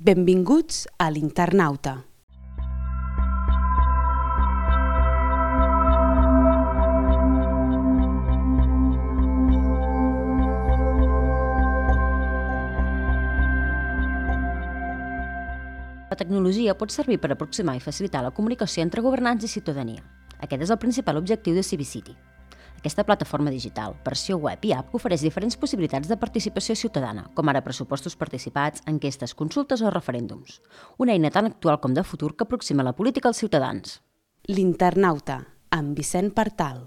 Benvinguts a l'Internauta. La tecnologia pot servir per aproximar i facilitar la comunicació entre governants i ciutadania. Aquest és el principal objectiu de CiviCity. Aquesta plataforma digital, versió web i app, ofereix diferents possibilitats de participació ciutadana, com ara pressupostos participats, enquestes, consultes o referèndums. Una eina tan actual com de futur que aproxima la política als ciutadans. L'Internauta, amb Vicent Partal.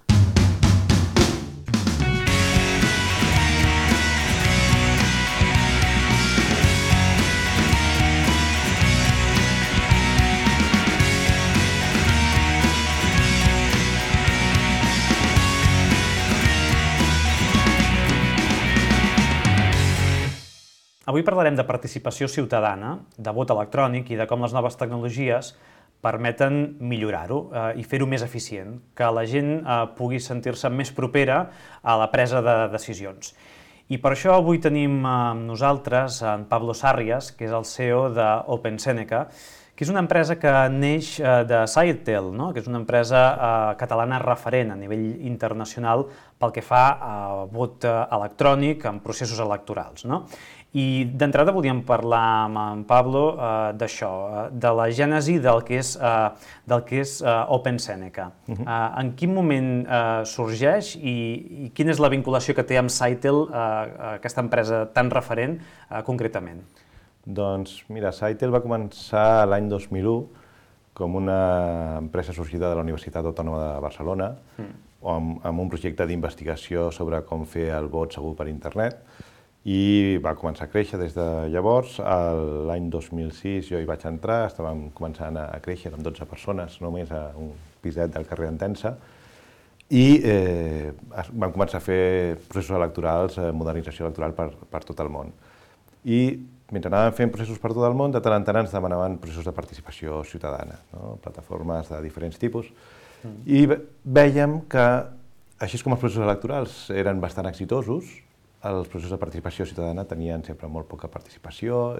Avui parlarem de participació ciutadana, de vot electrònic i de com les noves tecnologies permeten millorar-ho i fer-ho més eficient, que la gent pugui sentir-se més propera a la presa de decisions. I per això avui tenim amb nosaltres en Pablo Sarrias, que és el CEO d'OpenSeneca, que és una empresa que neix de Sitel, que és una empresa catalana referent a nivell internacional pel que fa a vot electrònic en processos electorals. I d'entrada volíem parlar amb en Pablo d'això, de la gènesi del que és OpenSeneca. En quin moment sorgeix i quina és la vinculació que té amb Sitel, aquesta empresa tan referent, concretament? Doncs mira, Sitel va començar l'any 2001 com una empresa sorgida de la Universitat Autònoma de Barcelona, amb un projecte d'investigació sobre com fer el vot segur per internet, i va començar a créixer des de llavors. L'any 2006 jo hi vaig entrar, estàvem començant a créixer amb 12 persones, només a un piset del carrer Entença, i vam començar a fer processos electorals, modernització electoral per tot el món. I mentre anàvem fent processos per tot el món, de tant en tant ens demanaven processos de participació ciutadana, plataformes de diferents tipus, i vèiem que, així com els processos electorals eren bastant exitosos, els processos de participació ciutadana tenien sempre molt poca participació,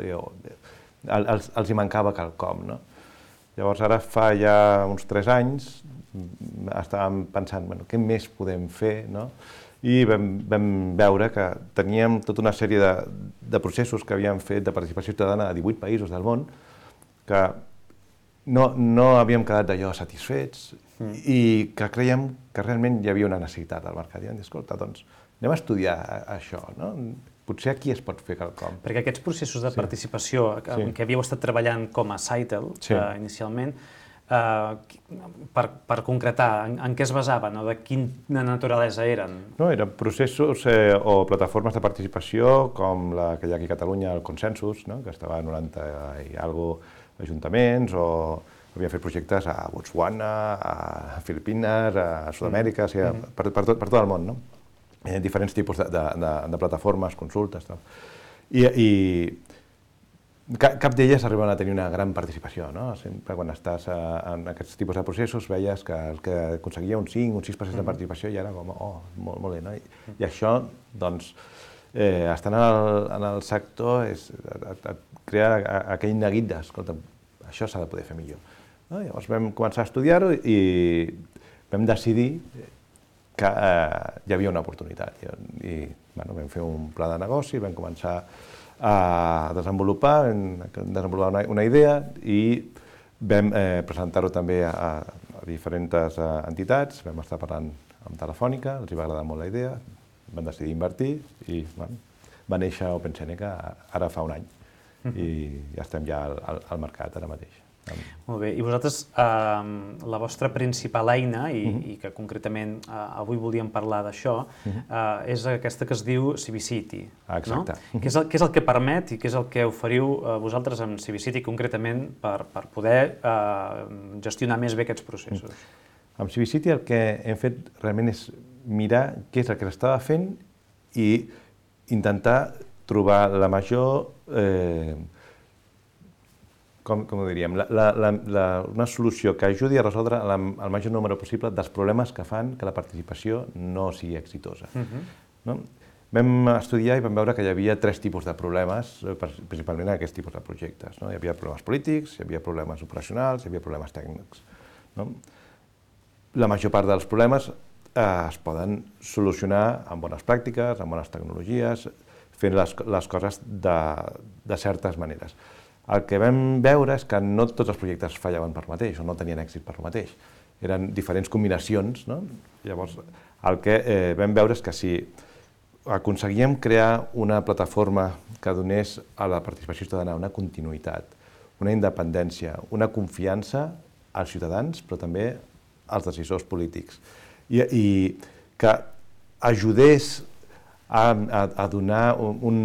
els hi mancava quelcom. Llavors, ara fa ja uns 3 anys, estàvem pensant, què més podem fer? I vam veure que teníem tota una sèrie de processos que havíem fet de participació ciutadana a 18 països del món, que no havíem quedat d'allò satisfets i que creiem que realment hi havia una necessitat al mercat. I vam dir, escolta, doncs, anem a estudiar això, potser aquí es pot fer quelcom. Perquè aquests processos de participació en què havíeu estat treballant com a Sitel, inicialment, per concretar, en què es basaven o de quina naturalesa eren? Eren processos o plataformes de participació com la que hi ha aquí a Catalunya, el Consensus, que estava a 90 i alguna ajuntaments, o havíem fet projectes a Botswana, a Filipines, a Sud-amèrica, per tot el món, diferents tipus de plataformes, consultes, i cap d'elles arribaven a tenir una gran participació. Sempre quan estàs en aquests tipus de processos veies que el que aconseguia un 5 o un 6% de participació ja era com, molt bé. I això, doncs, estant en el sector, et crea aquell neguit de, escolta, això s'ha de poder fer millor. Llavors vam començar a estudiar-ho i vam decidir que hi havia una oportunitat. I vam fer un pla de negoci, vam començar a desenvolupar una idea i vam presentar-ho també a diferents entitats. Vam estar parlant amb Telefònica, els va agradar molt la idea, van decidir invertir i va néixer OpenSeneca ara fa un any i ja estem ja al mercat ara mateix. Molt bé, i vosaltres, la vostra principal eina, i que concretament avui volíem parlar d'això, és aquesta que es diu CiviCity. Exacte. Què és el que permet i què és el que oferiu vosaltres amb CiviCity concretament per poder gestionar més bé aquests processos? Amb CiviCity el que hem fet realment és mirar què és el que s'estava fent i intentar trobar la major com ho diríem, una solució que ajudi a resoldre el major número possible dels problemes que fan que la participació no sigui exitosa. vam estudiar i vam veure que hi havia 3 tipus de problemes, principalment en aquests tipus de projectes. Hi havia problemes polítics, hi havia problemes operacionals, hi havia problemes tècnics. La major part dels problemes es poden solucionar amb bones pràctiques, amb bones tecnologies, fent les coses de certes maneres. El que vam veure és que no tots els projectes fallaven per mateix, o no tenien èxit per mateix. Eren diferents combinacions. Llavors, el que vam veure és que si aconseguíem crear una plataforma que donés a la participació ciutadana una continuïtat, una independència, una confiança als ciutadans, però també als decisors polítics, i que ajudés a donar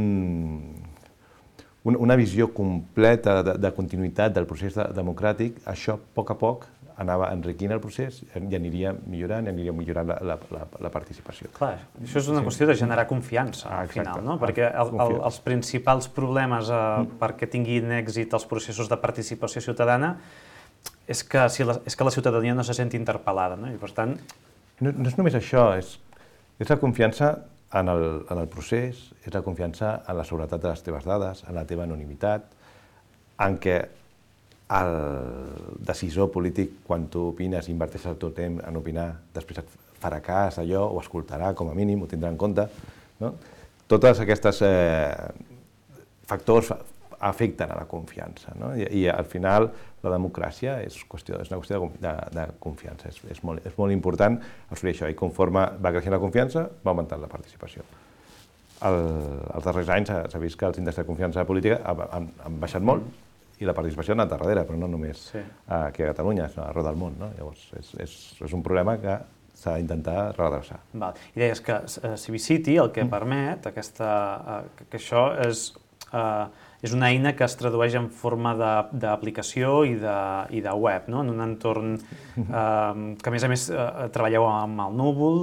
una visió completa de continuïtat del procés democràtic, això a poc anava enriquint el procés i aniria millorant la participació. Clar, això és una qüestió de generar confiança, al final, no? Perquè els principals problemes perquè tinguin èxit els processos de participació ciutadana és que la ciutadania no se senti interpel·lada, no? I per tant... No és només això, és la confiança en el procés, és la confiança en la seguretat de les teves dades, en la teva anonimitat, en què el decisor polític, quan tu opines i inverteixes el teu temps en opinar, després et farà cas d'allò, o escoltarà com a mínim, ho tindrà en compte. Totes aquestes factors afecten a la confiança, i al final la democràcia és una qüestió de confiança. És molt important assolir això, i conforme va creixent la confiança va augmentant la participació. Els darrers anys s'ha vist que els índexs de confiança política han baixat molt i la participació ha anat darrere, però no només aquí a Catalunya, sinó arreu del món. Llavors, és un problema que s'ha d'intentar redreçar. I deies que Civicity el que permet, que això és una eina que es tradueix en forma d'aplicació i de web, en un entorn que, a més, treballeu amb el núvol,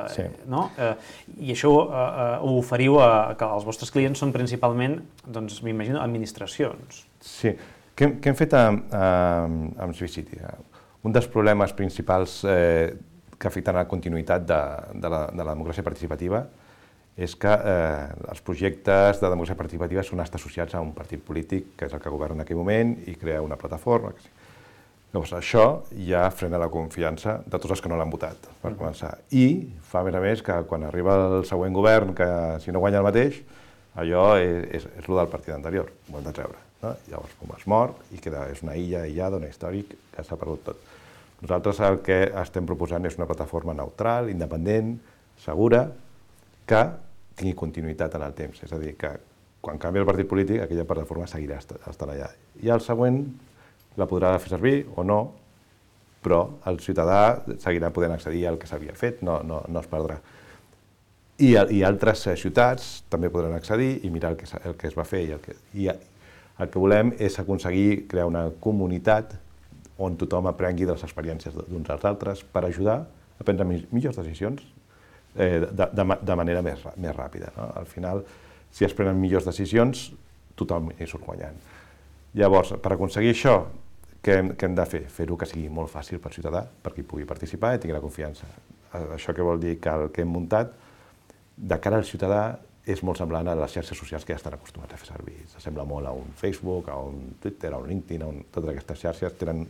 i això ho oferiu que els vostres clients són principalment, doncs, m'imagino, administracions. Sí. Què hem fet amb Civicity? Un dels problemes principals que afecten la continuïtat de la democràcia participativa és que els projectes de democràcia participativa són estar associats a un partit polític, que és el que governa en aquell moment, i crea una plataforma. Llavors, això ja frena la confiança de tots els que no l'han votat, per començar. I fa, a més, que quan arriba el següent govern, que si no guanya el mateix, allò és el del partit anterior, ho hem de treure. Llavors, com es mor, i és una illa aïllada, un històric, que s'ha perdut tot. Nosaltres el que estem proposant és una plataforma neutral, independent, segura, que tingui continuïtat en el temps. És a dir, que quan canvia el partit polític, aquella plataforma seguirà estant allà. I el següent la podrà fer servir o no, però el ciutadà seguirà podent accedir al que s'havia fet, no es perdrà. I altres ciutats també podran accedir i mirar el que es va fer. I el que volem és aconseguir crear una comunitat on tothom aprengui de les experiències d'uns als altres per ajudar a prendre millors decisions de manera més ràpida. Al final, si es prenen millors decisions, tothom hi surt guanyant. Llavors, per aconseguir això, què hem de fer? Fer-ho que sigui molt fàcil per ciutadà, perquè hi pugui participar i tingui la confiança. Això què vol dir? Que el que hem muntat, de cara al ciutadà, és molt semblant a les xarxes socials que ja estan acostumats a fer servir. S'assembla molt a un Facebook, a un Twitter, a un LinkedIn, totes aquestes xarxes tenen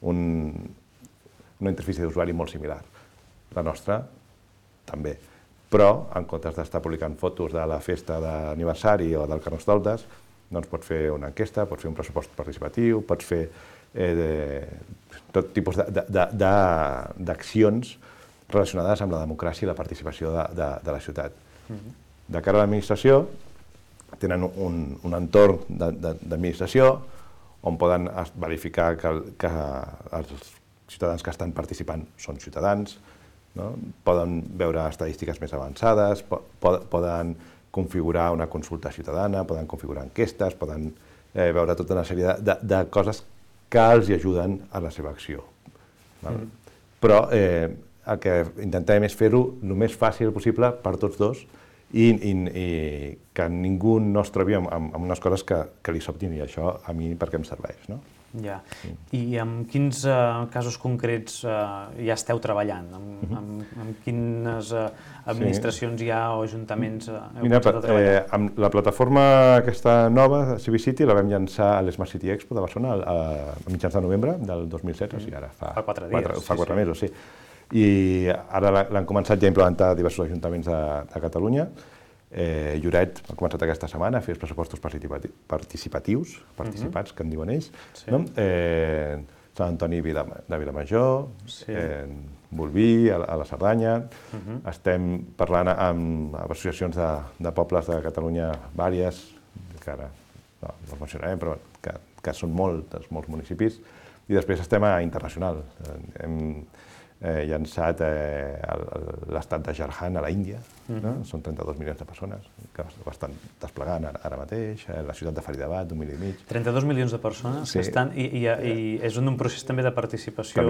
una interfície d'usuari molt similar. La nostra també, però en comptes d'estar publicant fotos de la festa d'aniversari o del Carnestoltes, doncs pots fer una enquesta, pots fer un pressupost participatiu, pots fer tot tipus d'accions relacionades amb la democràcia i la participació de la ciutat. De cara a l'administració, tenen un entorn d'administració on poden verificar que els ciutadans que estan participant són ciutadans, poden veure estadístiques més avançades, poden configurar una consulta ciutadana, poden configurar enquestes, poden veure tota una sèrie de coses que els ajuden a la seva acció. Però el que intentem és fer-ho el més fàcil possible per tots dos i que ningú no es trobi amb unes coses que li sobtin, i això a mi per què em serveix, no? Ja. I en quins casos concrets ja esteu treballant? En quines administracions hi ha o ajuntaments heu començat a treballar? Amb la plataforma aquesta nova, CiviCity, la vam llançar a l'Smart City Expo de Barcelona a mitjans de novembre del 2016, o sigui, ara fa 4 dies. Fa 4 mesos, sí. I ara l'han començat ja a implementar diversos ajuntaments de Catalunya. Lloret ha començat aquesta setmana a fer els pressupostos participats, que en diuen ells. Sant Antoni de Vilamajor, Bolví, a la Cerdanya. Estem parlant amb associacions de pobles de Catalunya vàries, que ara no els mencionarem, però que són molts municipis. I després estem a internacional. Hem llançat l'estat de Jharkhand a l'Índia, són 32 milions de persones que ho estan desplegant ara mateix, la ciutat de Faridabad, 1,5 milions. 32 milions de persones que estan, i és un procés també de participació,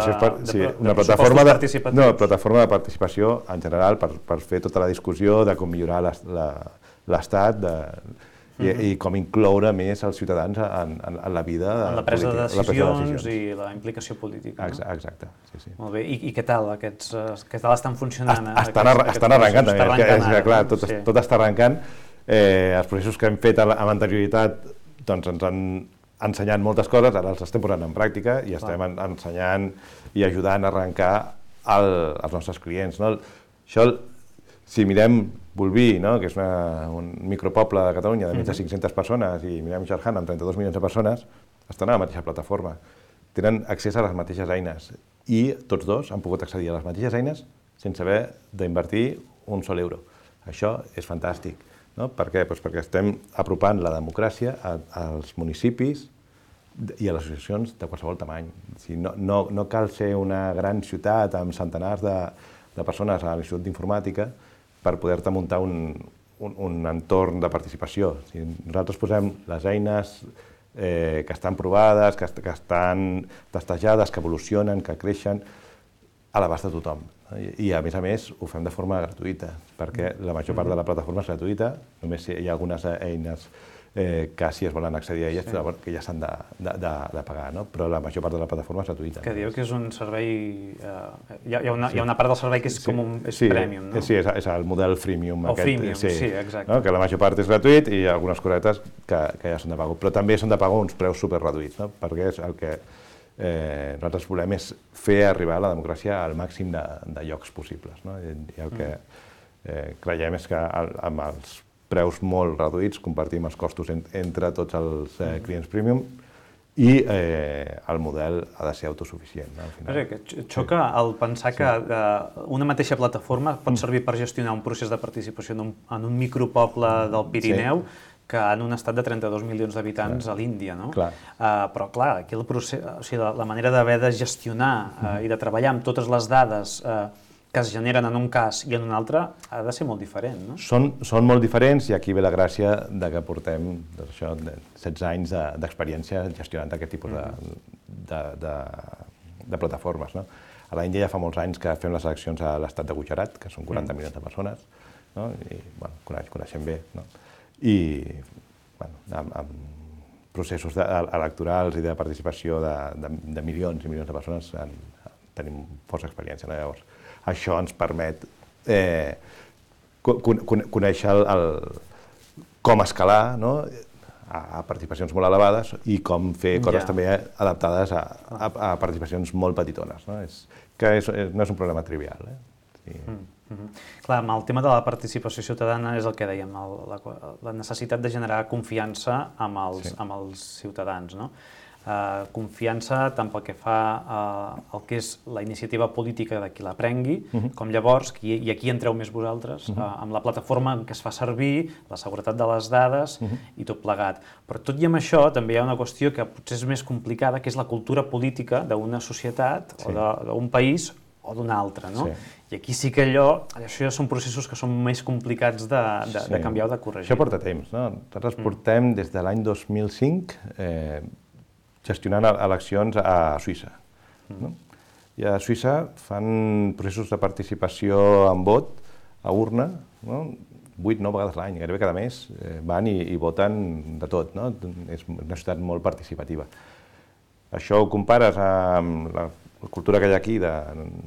una plataforma de participació en general per fer tota la discussió de com millorar l'estat, i com incloure més els ciutadans en la vida política. En la presa de decisions i la implicació política. Exacte, sí. Molt bé, i què tal estan funcionant? Estan arrencant també, clar, tot està arrencant. Els processos que hem fet amb anterioritat ens han ensenyat moltes coses, ara els estem posant en pràctica i estem ensenyant i ajudant a arrencar els nostres clients. Això, si mirem Bolví, que és un micropoble de Catalunya de més de 500 persones, i mirem Jharkhand amb 32 milions de persones, estan a la mateixa plataforma. Tenen accés a les mateixes eines i tots dos han pogut accedir a les mateixes eines sense haver d'invertir un sol euro. Això és fantàstic. Per què? Perquè estem apropant la democràcia als municipis i a les associacions de qualsevol tamany. No cal ser una gran ciutat amb centenars de persones a l'Institut d'Informàtica per poder-te muntar un entorn de participació. Nosaltres posem les eines que estan provades, que estan testejades, que evolucionen, que creixen, a l'abast de tothom. I a més ho fem de forma gratuïta, perquè la major part de la plataforma és gratuïta, només hi ha algunes eines que si es volen accedir a elles, que ja s'han de pagar, però la major part de la plataforma és gratuïta. Que diu que és un servei... Hi ha una part del servei que és com un premium, no? Sí, és el model freemium. O freemium, sí, exacte. Que la major part és gratuït i hi ha algunes cosetes que ja són de pago, però també són de pago uns preus superreduïts, perquè és el que nosaltres volem és fer arribar la democràcia al màxim de llocs possibles. I el que creiem és que amb els preus molt reduïts compartim els costos entre tots els clients premium i el model ha de ser autosuficient. Xoca el pensar que una mateixa plataforma pot servir per gestionar un procés de participació en un micropoble del Pirineu que en un estat de 32 milions d'habitants a l'Índia, no? Però, clar, aquí la manera d'haver de gestionar i de treballar amb totes les dades que es generen en un cas i en un altre ha de ser molt diferent, no? Són molt diferents i aquí ve la gràcia que portem 16 anys d'experiència gestionant aquest tipus de plataformes. A l'Índia ja fa molts anys que fem les eleccions a l'estat de Gujarat, que són 40 milions de persones, i coneixem bé. I amb processos electorals i de participació de milions i milions de persones tenim força experiència. Llavors, això ens permet conèixer com escalar a participacions molt elevades i com fer coses també adaptades a participacions molt petitones. Que no és un problema trivial. Clar, amb el tema de la participació ciutadana és el que dèiem, la necessitat de generar confiança amb els ciutadans, no? Confiança tant pel que fa al que és la iniciativa política de qui la prengui, com llavors, i aquí entreu més vosaltres, amb la plataforma que es fa servir, la seguretat de les dades i tot plegat. Però tot i amb això també hi ha una qüestió que potser és més complicada, que és la cultura política d'una societat o d'un país o d'un altre, no? I aquí sí que això ja són processos que són més complicats de canviar o de corregir. Això porta temps, no? Nosaltres portem des de l'any 2005 gestionant eleccions a Suïssa. I a Suïssa fan processos de participació en vot, a urna, 8-9 vegades a l'any, gairebé cada mes, van i voten de tot, no? És una ciutat molt participativa. Això ho compares amb la cultura que hi ha aquí de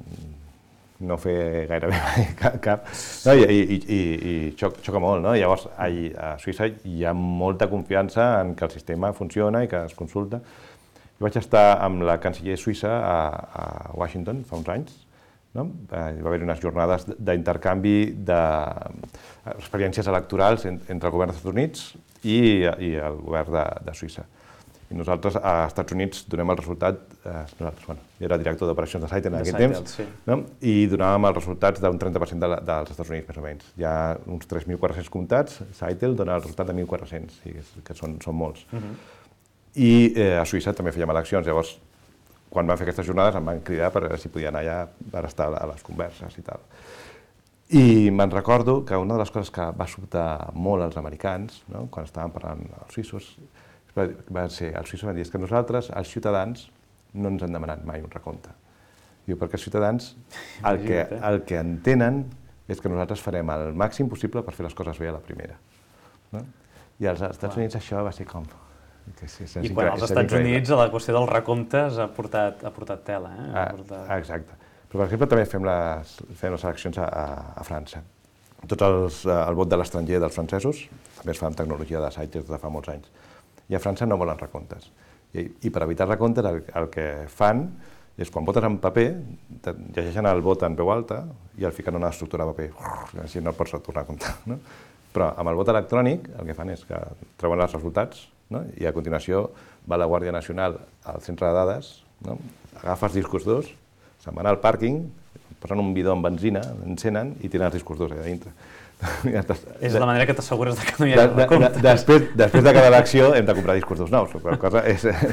no fer gairebé cap, no? I xoca molt, no? Llavors, a Suïssa hi ha molta confiança en que el sistema funciona i que es consulta. Jo vaig estar amb la canciller suïssa a Washington fa uns anys, no? Hi va haver unes jornades d'intercanvi d'experiències electorals entre el govern dels Estats Units i el govern de Suïssa. I nosaltres a Estats Units donem el resultat, jo era director d'operacions de Saitel en aquell temps, i donàvem els resultats d'un 30% dels Estats Units, més o menys. Hi ha uns 3.400 comptats, Saitel dona el resultat de 1.400, que són molts. I a Suïssa també fèiem eleccions, llavors, quan van fer aquestes jornades em van cridar per veure si podia anar allà per estar a les converses i tal. I me'n recordo que una de les coses que va sobtar molt als americans, quan estàvem parlant als suïssos, els suïssos van dir que nosaltres, els ciutadans, no ens han demanat mai un recompte. Diu, perquè els ciutadans el que entenen és que nosaltres farem el màxim possible per fer les coses bé a la primera. I als Estats Units això va ser com... I quan als Estats Units la qüestió dels recomptes ha portat tela. Exacte. Però, per exemple, també fem les eleccions a França. Tot el vot de l'estranger dels francesos, també es fa amb tecnologia de Saitel des de fa molts anys. I a França no volen recomptes. I per evitar recomptes el que fan és quan votes en paper, llegeixen el vot en veu alta i el fiquen en una estructura de paper, així no pots tornar a comptar. Però amb el vot electrònic el que fan és que treuen els resultats i a continuació va la Guàrdia Nacional al centre de dades, agafa els discos durs, se'n van al pàrquing, posen un bidó amb benzina, encenen i tiren els discos durs allà dintre. És la manera que t'assegures que no hi hagi recomptes. Després de cada elecció hem de comprar discos durs nous, la cosa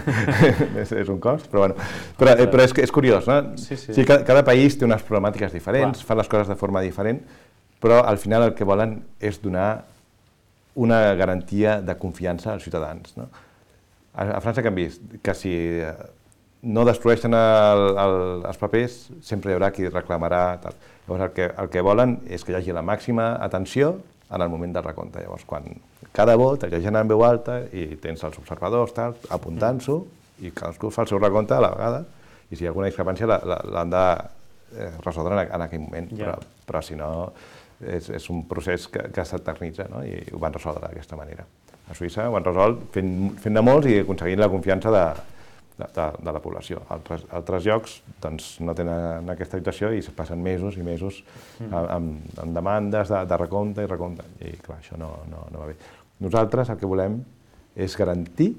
és un cost, però és curiós, no? Cada país té unes problemàtiques diferents, fan les coses de forma diferent, però al final el que volen és donar una garantia de confiança als ciutadans. A França que hem vist que si no destrueixen els papers, sempre hi haurà qui reclamarà. Llavors el que volen és que hi hagi la màxima atenció en el moment del recompte. Llavors, quan cada vot el llegeixen en veu alta i tens els observadors apuntant-s'ho i cadascú fa el seu recompte a la vegada i si hi ha alguna discrepància l'han de resoldre en aquell moment, però si no és un procés que s'eternitza i ho van resoldre d'aquesta manera. A Suïssa ho han resolt fent-ne molts i aconseguint la confiança de la població. Altres llocs no tenen aquesta situació i passen mesos i mesos amb demandes de recompte i recompte. I clar, això no va bé. Nosaltres el que volem és garantir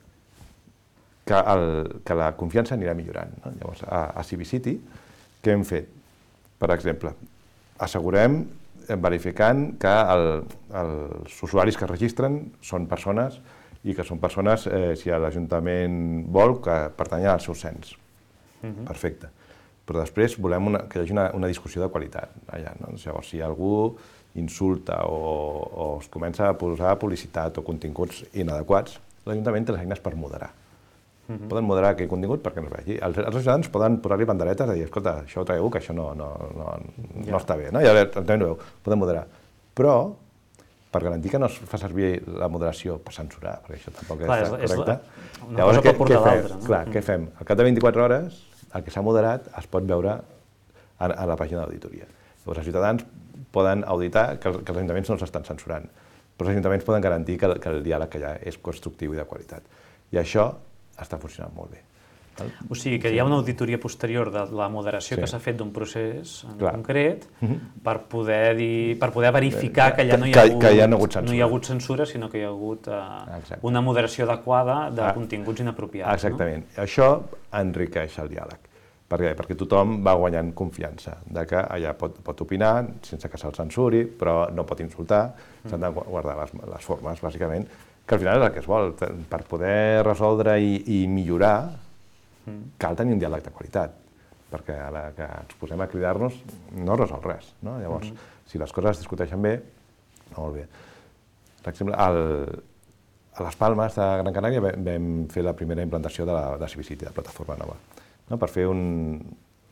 que la confiança anirà millorant. Llavors, a CiviCity, què hem fet? Per exemple, assegurem, verificant que els usuaris que es registren són persones i que són persones, si l'Ajuntament vol, que pertanyen al seu cens. Perfecte. Però després volem que hi hagi una discussió de qualitat allà. Llavors, si algú insulta o es comença a posar publicitat o continguts inadequats, l'Ajuntament té les eines per moderar. Poden moderar aquell contingut perquè no es vegi. Els ciutadans poden posar-li banderetes i dir, escolta, això ho tragueu, que això no està bé. I el Ajuntament ho veu, poden moderar. Però, per garantir que no es fa servir la moderació per censurar, perquè això tampoc és correcte. Una cosa pot portar l'altra. Clar, què fem? Al cap de 24 hores, el que s'ha moderat es pot veure a la pàgina d'auditoria. Llavors, els ciutadans poden auditar que els ajuntaments no els estan censurant, però els ajuntaments poden garantir que el diàleg que hi ha és constructiu i de qualitat. I això està funcionant molt bé. O sigui que hi ha una auditoria posterior de la moderació que s'ha fet d'un procés concret per poder verificar que allà no hi ha hagut censura, sinó que hi ha hagut una moderació adequada de continguts inapropiats. Exactament. Això enriqueix el diàleg. Per què? Perquè tothom va guanyant confiança de que allà pot opinar sense que se'l censuri, però no pot insultar, s'han de guardar les formes, bàsicament, que al final és el que es vol. Per poder resoldre i millorar, cal tenir un diàleg de qualitat, perquè a la que ens posem a cridar-nos no resol res. Llavors, si les coses es discuteixen bé, no molt bé. Per exemple, a les Palmes de Gran Canària vam fer la primera implantació de CiviCity, de plataforma nova, per fer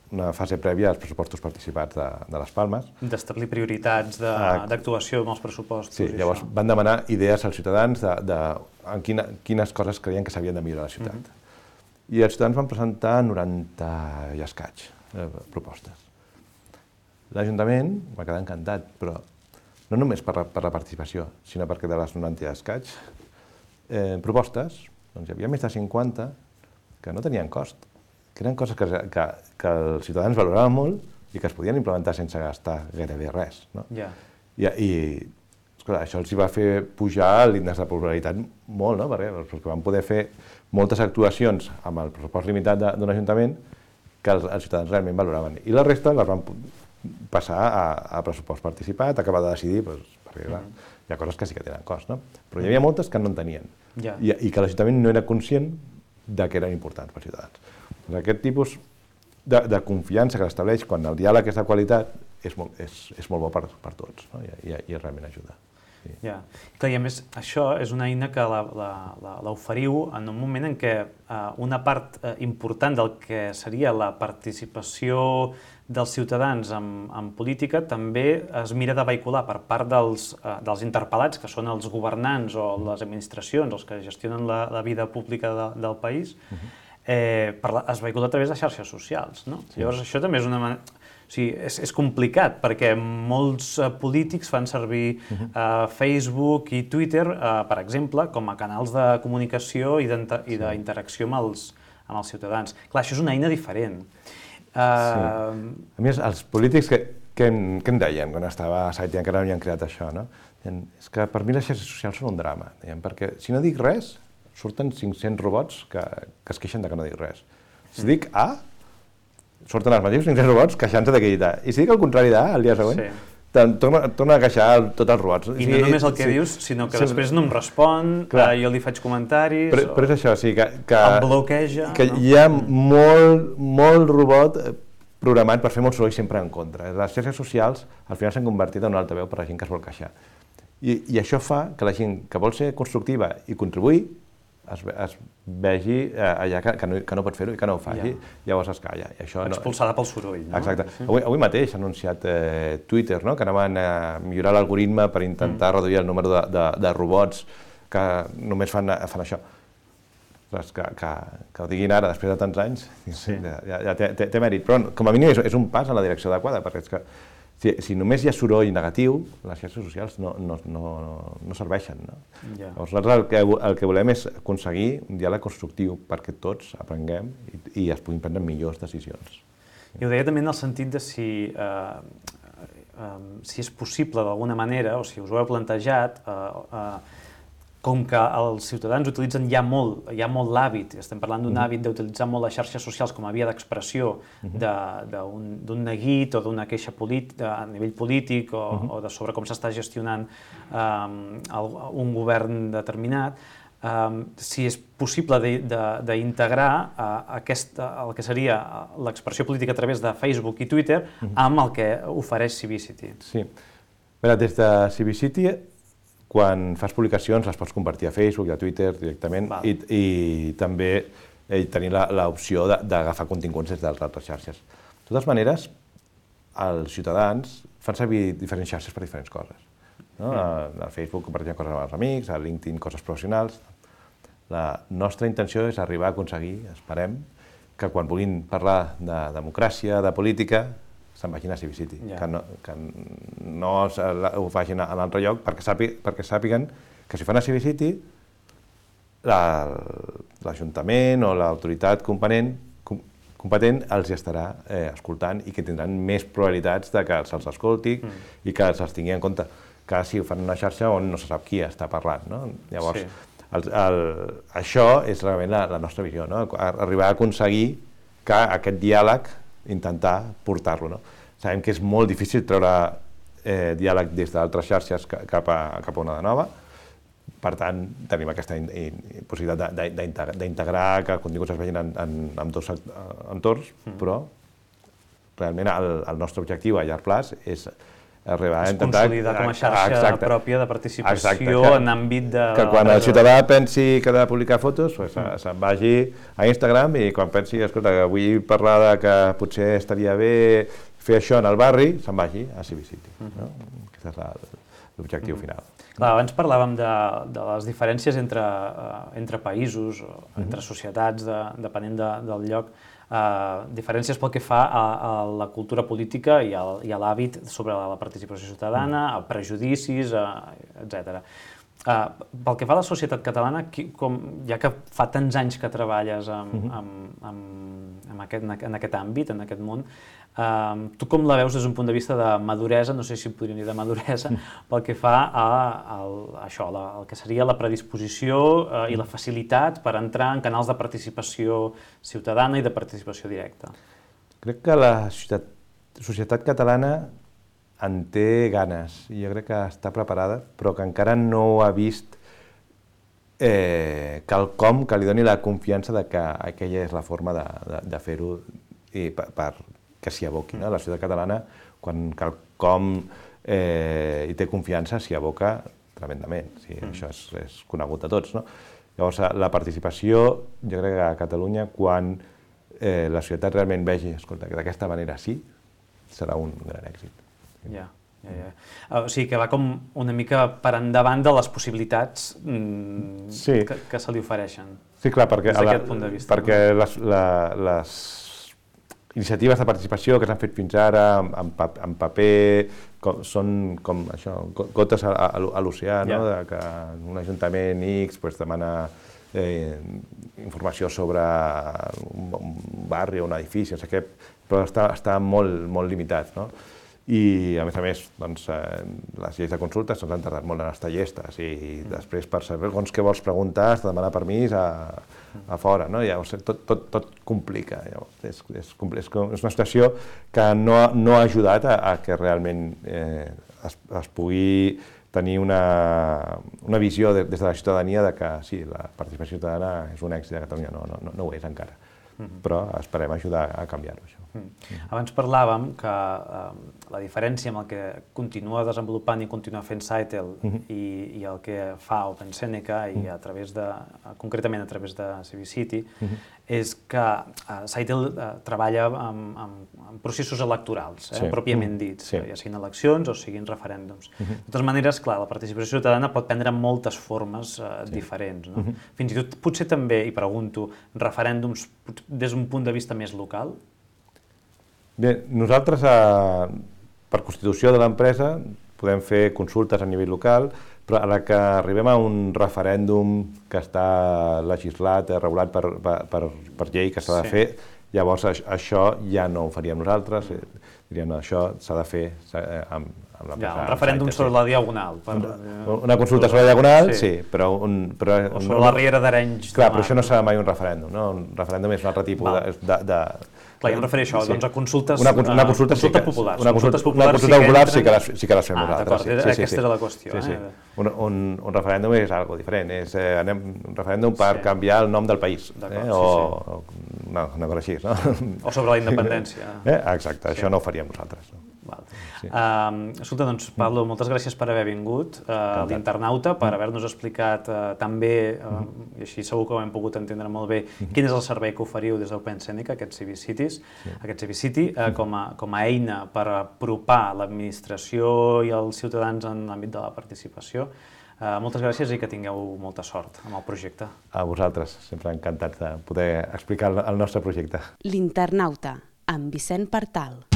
una fase prèvia als pressupostos participats de les Palmes. D'establir prioritats d'actuació amb els pressupostos. Sí, llavors van demanar idees als ciutadans en quines coses creien que s'havien de millorar a la ciutat. I els ciutadans van presentar 90 i escaig propostes. L'Ajuntament va quedar encantat, però no només per la participació, sinó perquè de les 90 i escaig propostes, doncs hi havia més de 50 que no tenien cost, que eren coses que els ciutadans valoraven molt i que es podien implementar sense gastar gairebé res. I escolta, això els va fer pujar l'índex de popularitat molt, no? Perquè van poder fer moltes actuacions amb el pressupost limitat d'un ajuntament que els ciutadans realment valoraven. I la resta les van passar a pressupost participat, acabar de decidir, perquè hi ha coses que sí que tenen cost, no? Però hi havia moltes que no en tenien i que l'Ajuntament no era conscient de que eren importants pels ciutadans. Aquest tipus de confiança que s'estableix quan el diàleg és de qualitat és molt bo per tots, no? I realment ajuda. Clar, i a més, això és una eina que l'oferiu en un moment en què una part important del que seria la participació dels ciutadans en política també es mira de vehicular per part dels interpel·lats, que són els governants o les administracions, els que gestionen la vida pública del país, es vehicula a través de xarxes socials. Llavors, això també és una manera... O sigui, és complicat perquè molts polítics fan servir Facebook i Twitter, per exemple, com a canals de comunicació i d'interacció amb els ciutadans. Clar, això és una eina diferent. A més, els polítics, què em deien quan estava a Saiti, encara no havien creat això, no? És que per mi les xarxes socials són un drama, perquè si no dic res, surten 500 robots que es queixen de que no dic res. Si dic A, surten els mateixos 500 robots queixant-se d'aquell A. I si dic el contrari d'A, el dia següent, torna a queixar tots els robots. I no només el que dius, sinó que després no em respon, jo li faig comentaris... Però és això, sí, que em bloqueja... Que hi ha molt robot programat per fer molt soroll sempre en contra. Les xarxes socials al final s'han convertit en un altaveu per a la gent que es vol queixar. I això fa que la gent que vol ser constructiva i contribuir es vegi allà que no pot fer-ho i que no ho faci, llavors es calla. Expulsada pel soroll, no? Exacte. Avui mateix s'ha anunciat Twitter, que anaven a millorar l'algoritme per intentar reduir el número de robots que només fan això. Que ho diguin ara, després de tants anys, ja té mèrit. Però com a mínim és un pas en la direcció adequada, perquè és que si només hi ha soroll negatiu, les xarxes socials no serveixen. Llavors, nosaltres el que volem és aconseguir un diàleg constructiu perquè tots aprenguem i es puguin prendre millors decisions. I ho deia també en el sentit de si és possible d'alguna manera, o si us ho heu plantejat, com que els ciutadans utilitzen ja molt l'hàbit, estem parlant d'un hàbit d'utilitzar molt les xarxes socials com a via d'expressió d'un neguit o d'una queixa a nivell polític o sobre com s'està gestionant un govern determinat, si és possible d'integrar el que seria l'expressió política a través de Facebook i Twitter amb el que ofereix Civicity. Sí. Des de Civicity, quan fas publicacions les pots compartir a Facebook i a Twitter directament i també tenir l'opció d'agafar continguts des de les altres xarxes. De totes maneres, els ciutadans fan servir diferents xarxes per diferents coses. A Facebook comparteixen coses amb els amics, a LinkedIn coses professionals. La nostra intenció és arribar a aconseguir, esperem, que quan vulguin parlar de democràcia, de política, se'n vagin a Civicity, que no ho facin a l'altre lloc, perquè sàpiguen que si fan a Civicity, l'Ajuntament o l'autoritat competent els estarà escoltant i que tindran més probabilitats que se'ls escolti i que se'ls tingui en compte, que si ho fan en una xarxa on no se sap qui està parlant. Llavors, això és realment la nostra visió, arribar a aconseguir que aquest diàleg intentar portar-lo. Sabem que és molt difícil treure diàleg des d'altres xarxes cap a una de nova, per tant, tenim aquesta possibilitat d'integrar que continguts es vegin en dos entorns, però realment el nostre objectiu a llarg plaç és consolidar com a xarxa pròpia de participació en àmbit de... Que quan el ciutadà pensi que ha de publicar fotos, se'n vagi a Instagram i quan pensi, escolta, que vull parlar de que potser estaria bé fer això en el barri, se'n vagi a Civicity. Aquest és l'objectiu final. Clar, abans parlàvem de les diferències entre països, entre societats, depenent del lloc, diferències pel que fa a la cultura política i a l'hàbit sobre la participació ciutadana, a prejudicis, etc. Pel que fa a la societat catalana, ja que fa tants anys que treballes en aquest àmbit, en aquest món, tu com la veus des d'un punt de vista de maduresa, no sé si podríem dir de maduresa, pel que fa a això, el que seria la predisposició i la facilitat per entrar en canals de participació ciutadana i de participació directa? Crec que la societat catalana en té ganes i jo crec que està preparada, però que encara no ha vist quelcom que li doni la confiança de que aquella és la forma de fer-ho i que s'hi aboqui. La societat catalana, quan quelcom hi té confiança, s'hi aboca tremendament. Això és conegut a tots. Llavors, la participació, jo crec que a Catalunya, quan la societat realment vegi, escolta, que d'aquesta manera sí, serà un gran èxit. O sigui que va com una mica per endavant de les possibilitats que se li ofereixen. Sí, clar, perquè les iniciatives de participació que s'han fet fins ara en paper són com això, gotes a l'oceà, que un ajuntament X demana informació sobre un barri o un edifici, però està molt limitat. I, a més, les lleis de consultes han tardat molt en estar llestes i després, per saber què vols preguntar, has de demanar permís a fora. Llavors, tot complica. És una situació que no ha ajudat a que realment es pugui tenir una visió des de la ciutadania de que sí, la participació ciutadana és un èxit a Catalunya. No ho és encara, però esperem ajudar a canviar-ho, això. Abans parlàvem que la diferència amb el que continua desenvolupant i continua fent Sitel i el que fa OpenSeneca i concretament a través de Civicity és que Sitel treballa en processos electorals, pròpiament dits, ja siguin eleccions o siguin referèndums. De totes maneres, clar, la participació ciutadana pot prendre moltes formes diferents. Fins i tot, potser també, i pregunto, referèndums des d'un punt de vista més local? Bé, nosaltres, per constitució de l'empresa, podem fer consultes a nivell local, però a la que arribem a un referèndum que està legislat, regulat per llei que s'ha de fer, llavors això ja no ho faríem nosaltres, diríem això s'ha de fer amb l'empresa. Un referèndum sobre la Diagonal. Una consulta sobre la Diagonal, sí, però... O sobre la Riera d'Arenys. Clar, però això no serà mai un referèndum, un referèndum és un altre tipus de... Clar, jo em refereixo a consultes populars. Una consulta popular sí que les fem nosaltres. D'acord, aquesta era la qüestió. Un referèndum és algo diferent, és un referèndum per canviar el nom del país, o una cosa així, no? O sobre la independència. Exacte, això no ho faríem nosaltres. Escolta, doncs, Pablo, moltes gràcies per haver vingut a l'Internauta, per haver-nos explicat tan bé, i així segur que ho hem pogut entendre molt bé, quin és el servei que oferiu des d'OpenSeneca, aquest Civicity, com a eina per apropar l'administració i els ciutadans en l'àmbit de la participació. Moltes gràcies i que tingueu molta sort amb el projecte. A vosaltres, sempre encantats de poder explicar el nostre projecte. L'Internauta, amb Vicent Partal.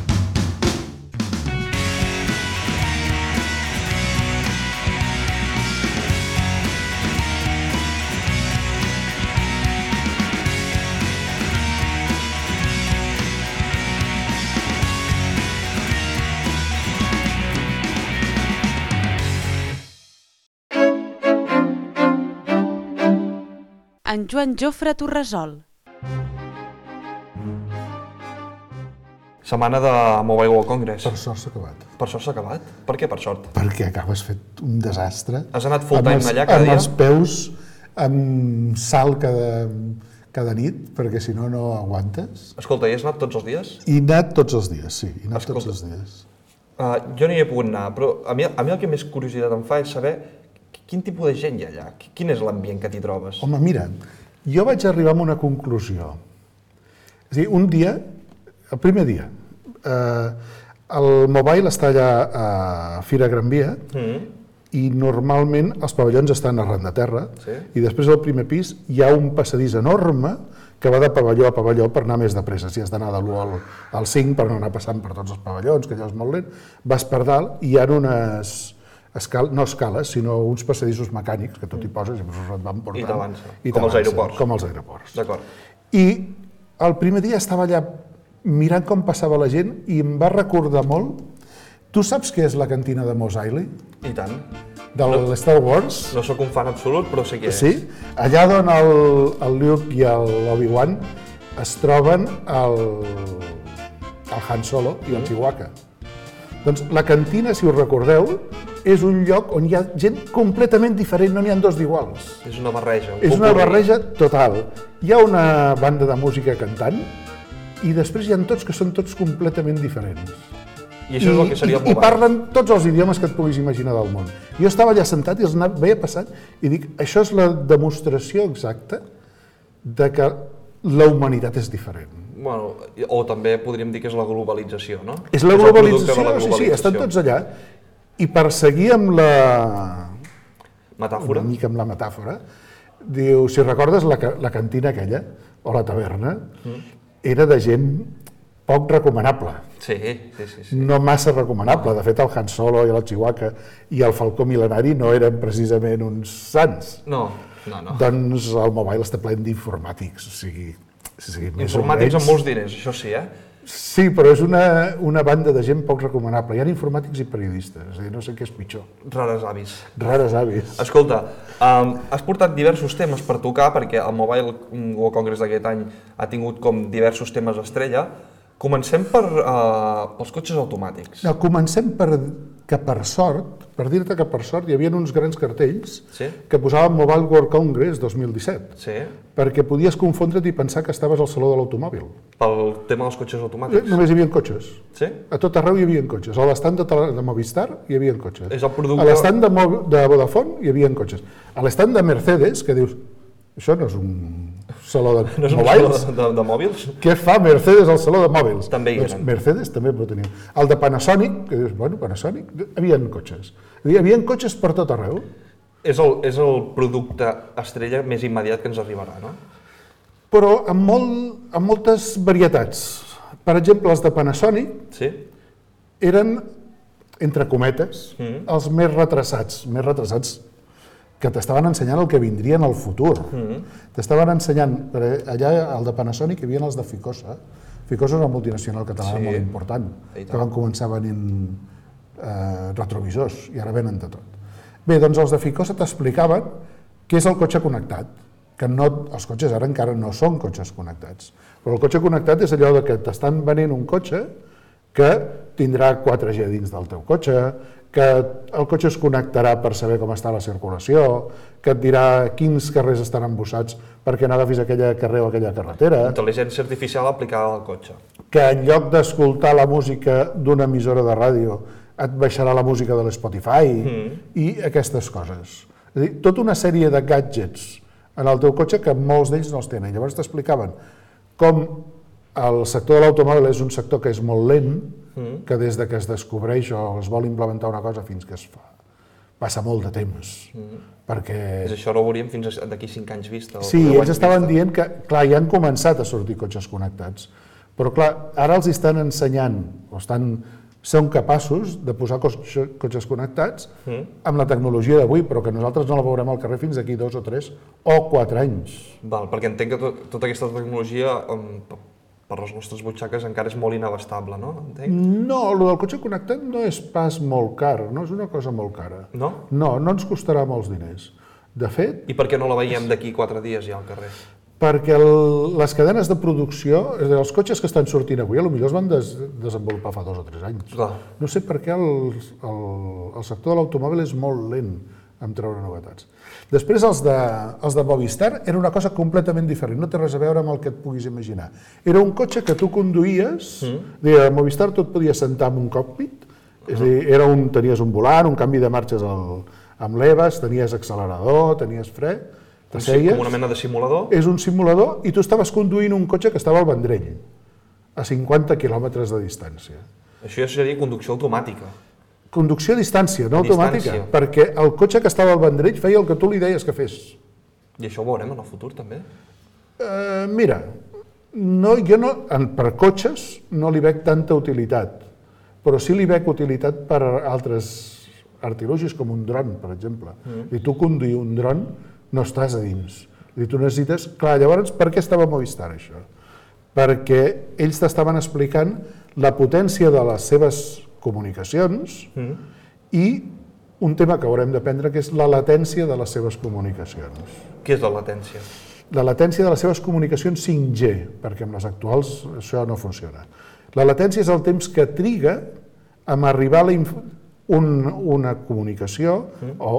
En Joan Jofre Torresol. Setmana de Mobile World Congress. Per sort s'ha acabat. Per sort s'ha acabat? Per què per sort? Perquè acabes fet un desastre. Has anat full time allà cada dia? Amb els peus, amb sal cada nit, perquè si no aguantes. Escolta, i has anat tots els dies? He anat tots els dies, sí. He anat tots els dies. Jo no hi he pogut anar, però a mi el que més curiositat em fa és saber quin tipus de gent hi ha allà, quin és l'ambient que t'hi trobes. Home, mira, jo vaig arribar a una conclusió. És a dir, un dia, el primer dia, el Mobile està allà a Fira Gran Via i normalment els pavellons estan arran de terra i després al primer pis hi ha un passadís enorme que va de pavelló a pavelló per anar més de pressa. Si has d'anar de l'1 al 5 per no anar passant per tots els pavellons, que allò és molt lent, vas per dalt i hi ha unes no escales, sinó uns passadissos mecànics que tu t'hi poses i et van portant. I t'avança, com als aeroports. Com als aeroports. D'acord. I el primer dia estava allà mirant com passava la gent i em va recordar molt. Tu saps què és la cantina de Mos Eisley? I tant. Del Star Wars? No sóc un fan absolut, però sé què és. Sí? Allà d'on el Luke i l'Obi-Wan es troben el Han Solo i el Chewbacca. Doncs la cantina, si us recordeu, és un lloc on hi ha gent completament diferent, no n'hi ha dos d'iguals. És una barreja. És una barreja total. Hi ha una banda de música cantant i després hi ha tots que són tots completament diferents. I això és el que seria el I Mobile. parlen tots els idiomes que et puguis imaginar del món. Jo estava allà sentat i els veia passant i dic, això és la demostració exacta de que la humanitat és diferent. Bueno, o també podríem dir que és la globalització, no? És la globalització, sí, estan tots allà. I per seguir amb la... Metàfora? Una mica amb la metàfora, diu, si recordes la cantina aquella, o la taverna, era de gent poc recomanable. Sí. No massa recomanable. De fet, el Han Solo i el Chewbacca i el Falcó Mil·lenari no eren precisament uns sants. No. Doncs el Mobile està ple d'informàtics, o sigui més informàtics amb molts diners, això sí, Sí, però és una banda de gent poc recomanable. Hi ha informàtics i periodistes, és a dir, no sé què és pitjor. Rares avis. Rares avis. Escolta, has portat diversos temes per tocar, perquè el Mobile World Congress d'aquest any ha tingut com diversos temes estrella. Comencem pels cotxes automàtics. No, comencem per sort, per dir-te que per sort hi havia uns grans cartells que posaven Mobile World Congress 2017, perquè podies confondre't i pensar que estaves al Saló de l'Automòbil. Pel tema dels cotxes automàtics? Només hi havia cotxes. Sí? A tot arreu hi havia cotxes. A l'estand de Movistar hi havia cotxes. És el producte... A l'estand de Vodafone hi havia cotxes. A l'estand de Mercedes, que dius, això no és un saló de no és mòbils? Un saló de mòbils? Què fa Mercedes al saló de mòbils? També hi eren. Mercedes també ho tenia. El de Panasonic, que dius, bueno, Panasonic, hi havia cotxes. Hi havia cotxes per tot arreu. És el producte estrella més immediat que ens arribarà, no? Però amb moltes varietats. Per exemple, els de Panasonic eren, entre cometes, els més retrasats que t'estaven ensenyant el que vindria en el futur. T'estaven ensenyant, allà al de Panasonic hi havia els de Ficosa. Ficosa és una multinacional catalana molt important, que van començar venint retrovisors i ara venen de tot. Bé, doncs els de Ficosa t'explicaven què és el cotxe connectat, que els cotxes ara encara no són cotxes connectats, però el cotxe connectat és allò que t'estan venent un cotxe que tindrà 4G dins del teu cotxe, que el cotxe es connectarà per saber com està la circulació, que et dirà quins carrers estan embossats perquè n'agafis aquella carrer o aquella carretera. Intel·ligència artificial aplicada al cotxe. Que en lloc d'escoltar la música d'una emissora de ràdio et baixarà la música de l'Spotify i aquestes coses. És a dir, tota una sèrie de gadgets en el teu cotxe que molts d'ells no els tenen. Llavors t'explicaven com el sector de l'automòbil és un sector que és molt lent, que des que es descobreix o es vol implementar una cosa fins que es fa, passa molt de temps. Perquè... Això no ho veuríem fins d'aquí 5 anys vista. Sí, ells estaven dient que, clar, ja han començat a sortir cotxes connectats, però clar, ara els estan ensenyant, o són capaços de posar cotxes connectats amb la tecnologia d'avui, però que nosaltres no la veurem al carrer fins d'aquí 2 o 3 o 4 anys. Perquè entenc que tota aquesta tecnologia per les nostres butxaques encara és molt inabastable, no? No, el del cotxe connectat no és pas molt car, no és una cosa molt cara. No? No ens costarà molts diners. De fet... I per què no la veiem d'aquí 4 dies ja al carrer? Perquè les cadenes de producció, els cotxes que estan sortint avui, potser es van desenvolupar fa 2 o 3 anys. No sé per què el sector de l'automòbil és molt lent en treure novetats. Després els de Movistar era una cosa completament diferent, no té res a veure amb el que et puguis imaginar. Era un cotxe que tu conduïes, a Movistar tu et podies sentar en un cockpit És a dir, tenies un volant, un canvi de marxes amb l'EVAS, tenies accelerador, tenies fre, t'asseies... Com una mena de simulador? És un simulador i tu estaves conduint un cotxe que estava al Vendrell, a 50 quilòmetres de distància. Això ja seria conducció automàtica. Conducció a distància, no automàtica, perquè el cotxe que estava al Vendrell feia el que tu li deies que fes. I això ho veurem en el futur, també? Mira, jo per cotxes no li veig tanta utilitat, però sí li veig utilitat per altres artilugis, com un dron, per exemple. I tu conduir un dron no estàs a dins. I tu necessites... Clar, llavors, per què estava a Movistar, això? Perquè ells t'estaven explicant la potència de les seves comunicacions i un tema que haurem d'aprendre, que és la latència de les seves comunicacions. Què és la latència? La latència de les seves comunicacions 5G, perquè amb les actuals això no funciona. La latència és el temps que triga a arribar a una comunicació o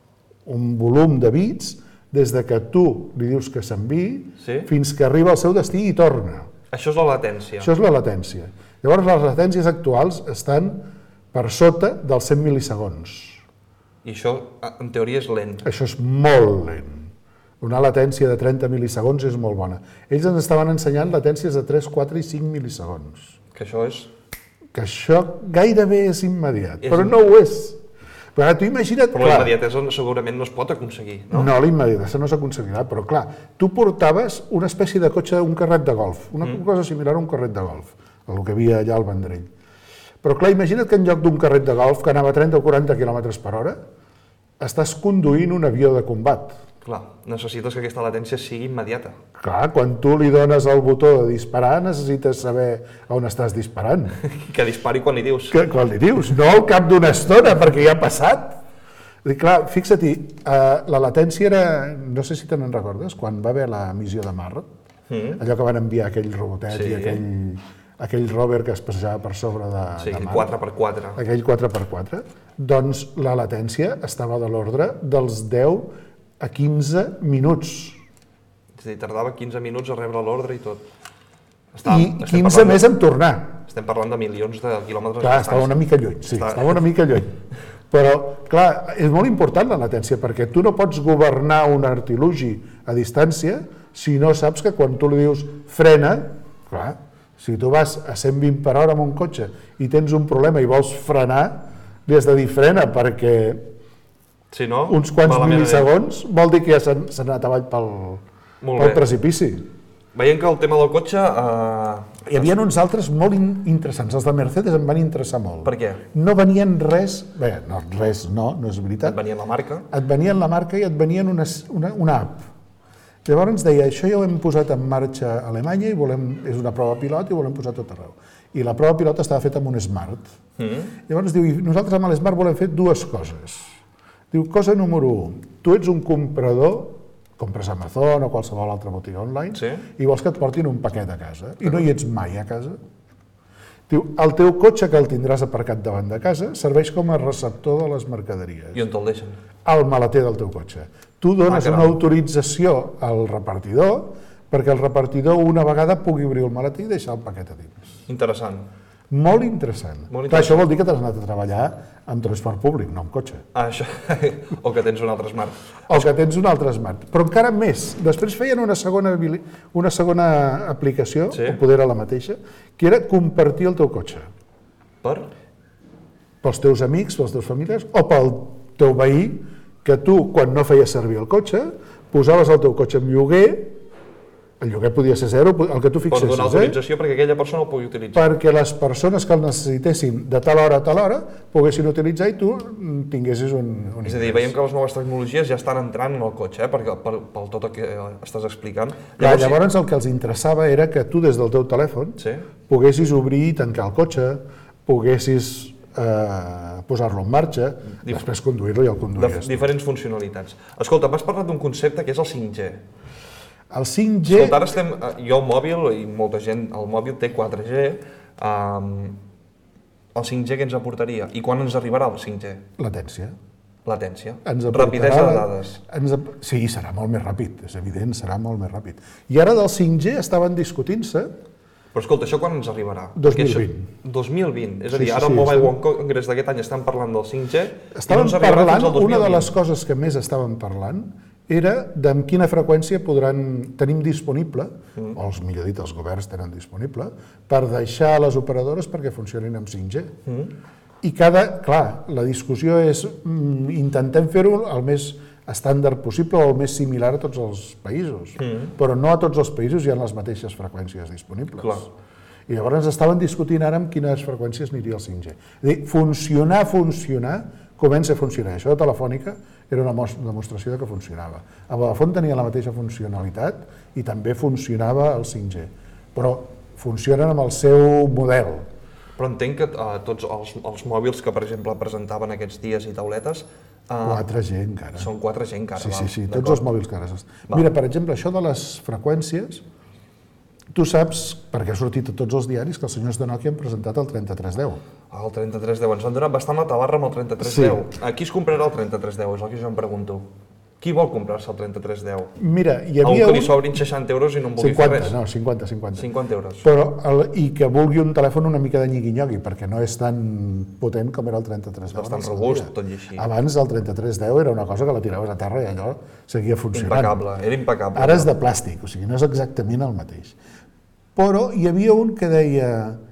un volum de bits des de que tu li dius que s'enviï fins que arriba al seu destí i torna. Això és la latència. Això és la latència. Llavors, les latències actuals estan per sota dels 100 mil·lisegons. I això, en teoria, és lent. Això és molt lent. Una latència de 30 mil·lisegons és molt bona. Ells ens estaven ensenyant latències de 3, 4 i 5 mil·lisegons. Que això és... Que això gairebé és immediat, però no ho és. Però tu imagina't... Però la immediatesa segurament no es pot aconseguir, no? No, la immediatesa no s'aconseguirà, però clar, tu portaves una espècie de cotxe, un carret de golf, una cosa similar a un carret de golf, el que havia allà al Vendrell. Però clar, imagina't que en lloc d'un carret de golf que anava a 30 o 40 km per hora, estàs conduint un avió de combat. Clar, necessites que aquesta latència sigui immediata. Clar, quan tu li dones el botó de disparar, necessites saber on estàs disparant. Que dispari quan li dius. Quan li dius, no al cap d'una estona, perquè ja ha passat. Clar, fixa't-hi, la latència era, no sé si te n'en recordes, quan va haver la missió de Mart, allò que van enviar aquell robotet i aquell rover que es passejava per sobre de Mart. Sí, aquell 4x4. Aquell 4x4. Doncs la latència estava de l'ordre dels 10 a 15 minuts. És a dir, tardava 15 minuts a rebre l'ordre i tot. I 15 més en tornar. Estem parlant de milions de quilòmetres. Clar, estava una mica lluny, sí, estava una mica lluny. Però, clar, és molt important la latència, perquè tu no pots governar un artilugi a distància si no saps que quan tu li dius frena, clar, si tu vas a 120 per hora amb un cotxe i tens un problema i vols frenar, li has de dir frena perquè uns quants mil·lisegons vol dir que ja s'ha anat avall pel precipici. Veiem que el tema del cotxe... Hi havia uns altres molt interessants. Els de Mercedes em van interessar molt. Per què? No venien res... Bé, no és veritat. Et venien la marca? Et venien la marca i et venien una app. Llavors ens deia, això ja ho hem posat en marxa a Alemanya i és una prova pilot i ho volem posar tot arreu. I la prova pilot estava feta amb un Smart. Llavors diu, nosaltres amb l'Smart volem fer dues coses. Diu, cosa número 1, tu ets un comprador, compres a Amazon o qualsevol altra botiga online, i vols que et portin un paquet a casa, i no hi ets mai a casa. Diu, el teu cotxe, que el tindràs aparcat davant de casa, serveix com a receptor de les mercaderies. I on te'l deixen? Al maleter del teu cotxe. Tu dones una autorització al repartidor perquè el repartidor una vegada pugui obrir el maleter i deixar el paquet a dins. Interessant. Molt interessant. Clar, això vol dir que t'has anat a treballar amb transport públic, no amb cotxe. Això. O que tens un altre Smart. O que tens un altre Smart. Però encara més. Després feien una segona aplicació, o poder a la mateixa, que era compartir el teu cotxe. Per? Pels teus amics, pels teus famílies, o pel teu veí, que tu, quan no feies servir el cotxe, posaves el teu cotxe en lloguer. El lloguer podia ser zero, el que tu fixessis. Pots donar autorització perquè aquella persona el pugui utilitzar. Perquè les persones que el necessitessin de tal hora a tal hora poguessin utilitzar i tu tinguessis un És a dir, veiem que les noves tecnologies ja estan entrant en el cotxe, perquè per tot el que estàs explicant. Llavors el que els interessava era que tu des del teu telèfon poguessis obrir i tancar el cotxe, poguessis posar-lo en marxa, després conduir-lo i el conduies. Diferents funcionalitats. Escolta, m'has parlat d'un concepte que és el 5G. El 5G... Escolta, ara estem... Jo al mòbil, i molta gent al mòbil té 4G, el 5G què ens aportaria? I quan ens arribarà el 5G? Latència. Latència. Rapidesa de dades. Sí, serà molt més ràpid, és evident, serà molt més ràpid. I ara del 5G estaven discutint-se Però escolta, això quan ens arribarà? 2020. 2020, és a dir, ara al Mobile World Congress d'aquest any estan parlant del 5G i no ens arribarà fins al 2020. Una de les coses que més estàvem parlant era amb quina freqüència tenim disponible, o millor dit, els governs tenen disponible, per deixar les operadores perquè funcionin amb 5G. I clar, la discussió és intentem fer-ho el més estàndard possible o el més similar a tots els països, però no a tots els països hi ha les mateixes freqüències disponibles. I llavors ens estaven discutint ara amb quines freqüències aniria el 5G. És a dir, funcionar, comença a funcionar. Això de Telefònica era una demostració de que funcionava. A Vodafone tenia la mateixa funcionalitat i també funcionava el 5G, però funcionen amb el seu model. Però entenc que tots els mòbils que, per exemple, presentaven aquests dies i tauletes... 4G encara. Són 4G encara, Sí, tots els mòbils que ara Mira, per exemple, això de les freqüències, tu saps, perquè ha sortit a tots els diaris, que els senyors de Nokia han presentat el 3310. El 3310, ens han donat bastant la tabarra amb el 3310. A qui es comprarà el 3310? És el que jo em pregunto. Qui vol comprar-se el 3310? Mira, hi havia que li sobrin 60 euros i no en vulgui fer res. 50 euros. I que vulgui un telèfon una mica de nyigui-nyogui, perquè no és tan potent com era el 3310. Bastant robust, tot i així. Abans el 3310 era una cosa que la tiraves a terra i allò seguia funcionant. Era impecable. Ara és de plàstic, o sigui, no és exactament el mateix. Però hi havia un que deia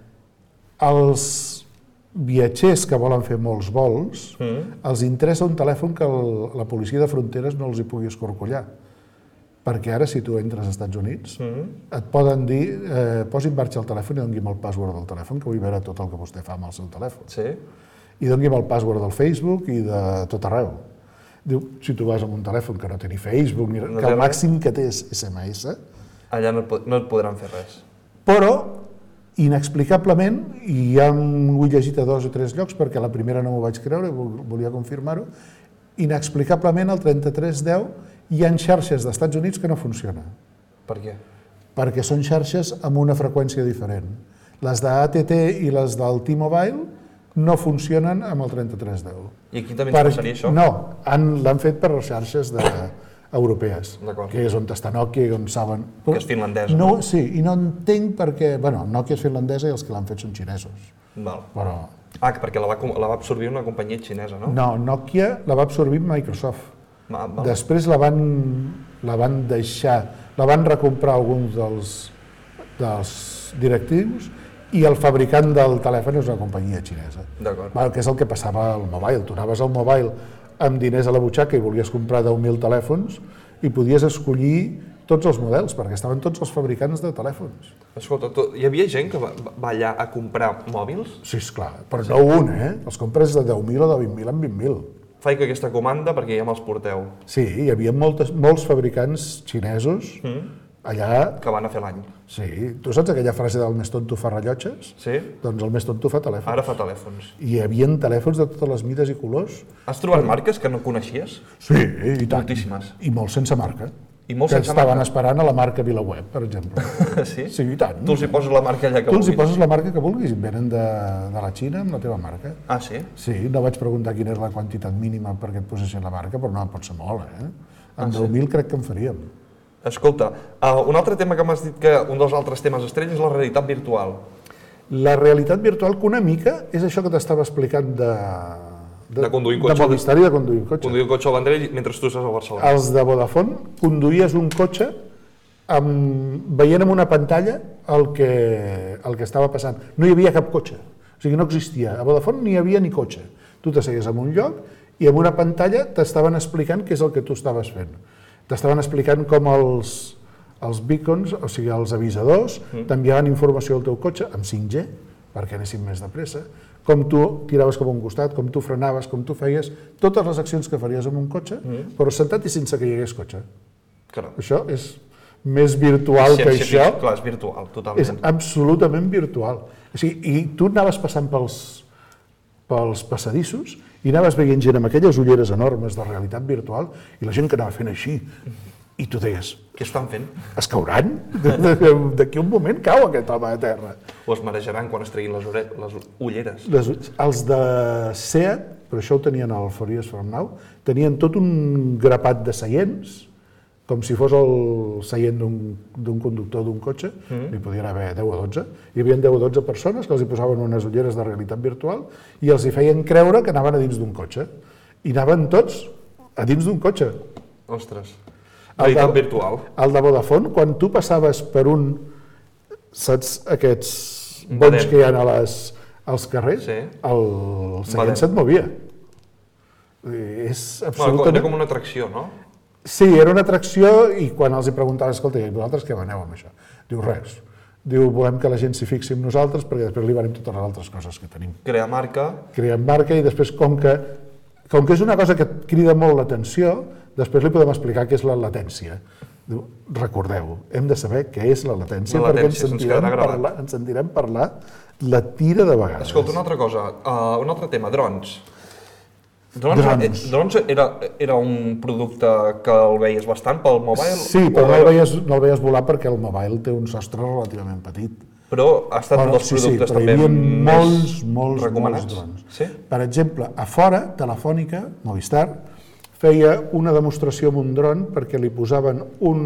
els viatgers que volen fer molts vols, els interessa un telèfon que la policia de fronteres no els hi pugui escorcollar. Perquè ara, si tu entres als Estats Units, et poden dir posi en marxa el telèfon i doni'm el password del telèfon, que vull veure tot el que vostè fa amb el seu telèfon. I doni'm el password del Facebook i de tot arreu. Diu, si tu vas amb un telèfon que no té ni Facebook, que el màxim que té és SMS... Allà no et podran fer res. Però inexplicablement, i ja ho he llegit a 2 o 3 llocs perquè la primera no m'ho vaig creure, volia confirmar-ho, inexplicablement al 3310 hi ha xarxes dels Estats Units que no funcionen. Per què? Perquè són xarxes amb una freqüència diferent. Les d'AT&T i les del T-Mobile no funcionen amb el 3310. I aquí també ens passaria això? No, l'han fet per les xarxes europees, que és on està Nokia i on saben... Que és finlandesa, no? Sí, i no entenc perquè... Bueno, Nokia és finlandesa i els que l'han fet són xinesos. Però... perquè la va absorbir una companyia xinesa, no? No, Nokia la va absorbir Microsoft. Després la van deixar, la van recomprar alguns dels directius i el fabricant del telèfon és una companyia xinesa. Que és el que passava al mobile. Tu anaves al mobile amb diners a la butxaca i volies comprar 10.000 telèfons i podies escollir tots els models, perquè estaven tots els fabricants de telèfons. Escolta, hi havia gent que va allà a comprar mòbils? Sí, esclar, però no un, Els compres de 10.000 o de 20.000 en 20.000. Faig aquesta comanda perquè ja me'ls porteu. Sí, hi havia molts fabricants xinesos allà... Que van a fer l'any. Sí, tu saps aquella frase del més tonto fa rellotges? Sí. Doncs el més tonto fa telèfons. Ara fa telèfons. I hi havia telèfons de totes les mides i colors. Has trobat marques que no coneixies? Sí, i tant. Moltíssimes. I molts sense marca. I molts sense marca? Que estaven esperant a la marca VilaWeb, per exemple. Sí? Sí, i tant. Tu els hi poses la marca allà que vulguis. Tu els hi poses la marca que vulguis i venen de la Xina amb la teva marca. Ah, sí? Sí, no vaig preguntar quina és la quantitat mínima perquè et posessin la marca, però no, pot ser molt, Amb 10.000 crec que en faríem. Escolta, un altre tema que m'has dit que un dels altres temes estrella és la realitat virtual. La realitat virtual, que una mica és això que t'estava explicant de conduir un cotxe. De Movistar i de conduir un cotxe. Conduir un cotxe al Vendrell mentre tu estàs a Barcelona. Els de Vodafone conduïes un cotxe veient en una pantalla el que estava passant. No hi havia cap cotxe, o sigui, no existia. A Vodafone no hi havia ni cotxe. Tu t'asseies en un lloc i en una pantalla t'estaven explicant què és el que tu estaves fent. T'estaven explicant com els beacons, o sigui, els avisadors, t'enviaven informació al teu cotxe amb 5G, perquè anessin més de pressa, com tu tiraves cap a un costat, com tu frenaves, com tu feies totes les accions que faries amb un cotxe, però sentat i sense que hi hagués cotxe. Això és més virtual que això. Clar, és virtual, totalment. És absolutament virtual. O sigui, i tu anaves passant pels passadissos i anaves veient gent amb aquelles ulleres enormes de realitat virtual i la gent que anava fent així. I tu deies... Què estan fent? Es cauran? D'aquí un moment cau aquest home a terra. O es marejaran quan es treguin les ulleres. Els de SEAT, però això ho tenien al For Years From Now, tenien tot un grapat de seients com si fos el seient d'un conductor d'un cotxe, hi podien haver 10 o 12. Hi havia 10 o 12 persones que els hi posaven unes ulleres de realitat virtual i els hi feien creure que anaven a dins d'un cotxe. I anaven tots a dins d'un cotxe. Ostres, realitat virtual. El de Vodafone, quan tu passaves per un, saps, aquests bons que hi ha als carrers, el seient se't movia. És absolutament... Era com una atracció, no? Sí, era una atracció i quan els hi preguntaves, escolta, i vosaltres què veneu amb això? Diu, res. Diu, volem que la gent s'hi fixi en nosaltres perquè després li venim totes les altres coses que tenim. Crear marca. Crear marca i després, com que és una cosa que et crida molt l'atenció, després li podem explicar què és la latència. Diu, recordeu, hem de saber què és la latència perquè ens sentirem parlar la tira de vegades. Escolta, una altra cosa, un altre tema, drons. Drons era un producte que el veies bastant pel mobile? Sí, però no el veies volar perquè el mobile té un sostre relativament petit. Però ha estat un dels productes també més recomanats? Drons. Per exemple, a fora, Telefònica, Movistar, feia una demostració amb un dron perquè li posaven